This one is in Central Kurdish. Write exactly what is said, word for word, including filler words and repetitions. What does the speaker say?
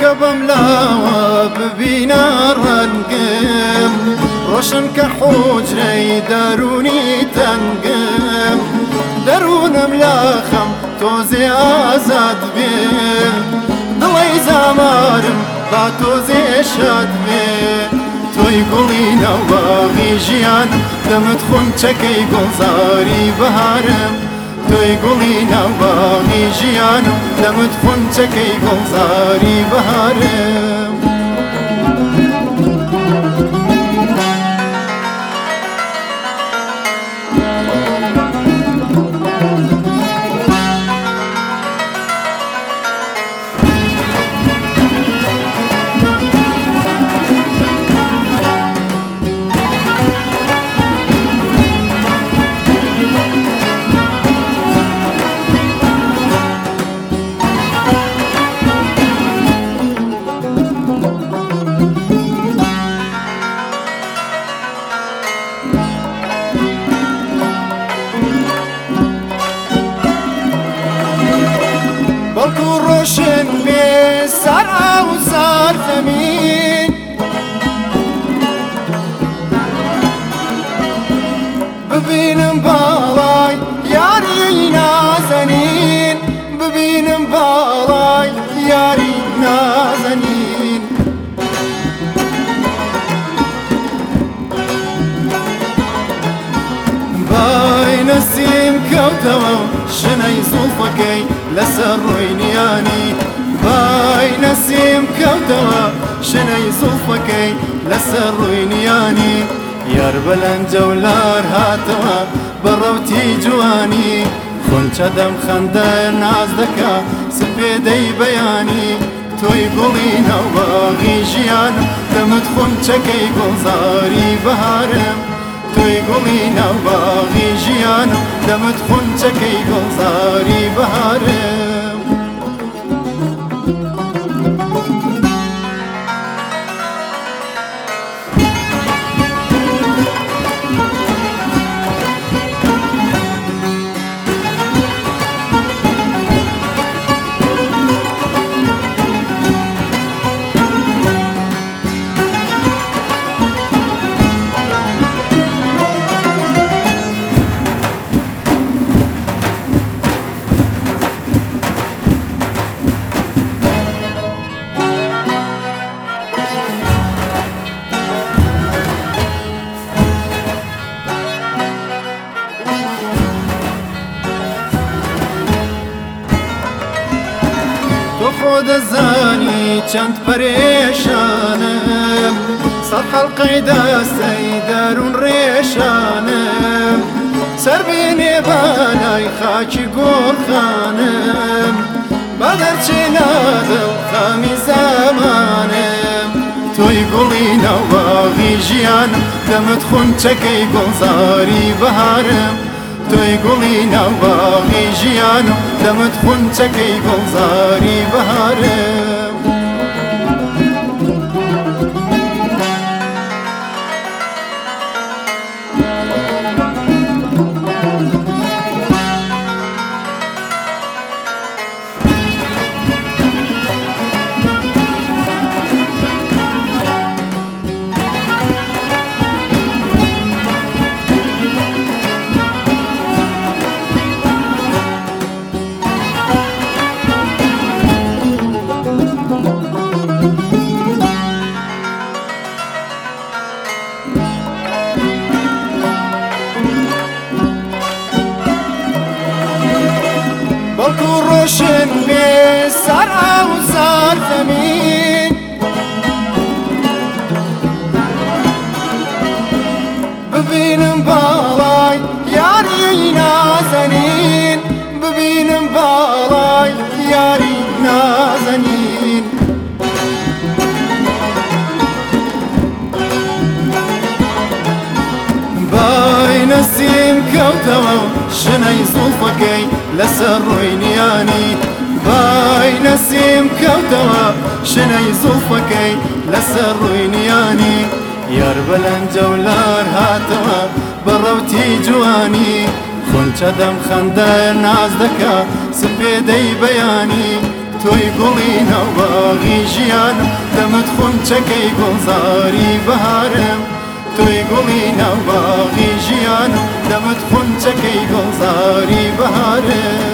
کە بەم لاوە ببینە ڕەنگم ڕۆشن کە حوجرەی دەرونی تەنگم دەروونم لە خەم تۆزێ ئازاد بێ دڵی زامارم با تۆزێ شاد بێ تۆی گوڵی ناوباغی ژیان دەمت خونچەکەی گوڵزاری بەهارم تۆی گوڵی ناوباغی ژیان دەمت خونچەکەی گوڵزاری بەهارم بەڵکو ڕۆشن بێ سەر ئاو سەر زەمین ببینم باڵای یاری نازەنین ببینم باڵای یاری نازەنین بای نەسیم کەوتەوە شنەی زوڵفەکەی لەسەر ڕۆی نیانی بای نەسیم کەوتەوە شنەی زوڵفەکەی لەسەر ڕۆی نیانی یار بەلەنجە و لار هاتەوە بەڕەوتی جوانی خونچە دەم خەندە ناز دەکا سپێدەی بەیانی تۆی گوڵی ناوباغی ژیان دەمت خونچەکەی گوڵزاری بەهارم تۆی گوڵی ناوباغی ژیان دەمت خونچەکەی گوڵزاری بەهارم خۆ دەزانی چەند پەرێشانم سەد حەڵقەی دەستەی دەروون ڕێشانم سەربێنێ بالای خاکی گۆڕخانم بە دەرچێنە دڵ خامی زەمانم تۆی گوڵی ناوباغی ژیان دەمت خونچەکەی گوڵزاری بەهارم تۆی گوڵی ناوباغی ژیان دەمت خونچەکەی گوڵزاری بەهارم بەڵکو ڕۆشن بێ سەر ئاو سەر زەمین ببینم باڵای یاری نازەنین ببینم باڵای یاری نازەنین بای نەسیم کەوتەوە شنەی زوڵفەکەی لەسەر ڕۆی نیانی بای نەسیم کەوتەوە شنەی زوڵفەکەی لەسەر ڕۆی نیانی یار بەلەنجە و لار هاتەوە بەڕەوتی جوانی خونچە دەم خەندە ناز دەکا سپێدەی بەیانی توی گوڵی ناوباغی ژیانم دەمت خونچەکەی گوڵزاری بەهارم توی گوڵی ناوباغی ژیانم دەمت خونچەکەی گوڵزاری بەهارم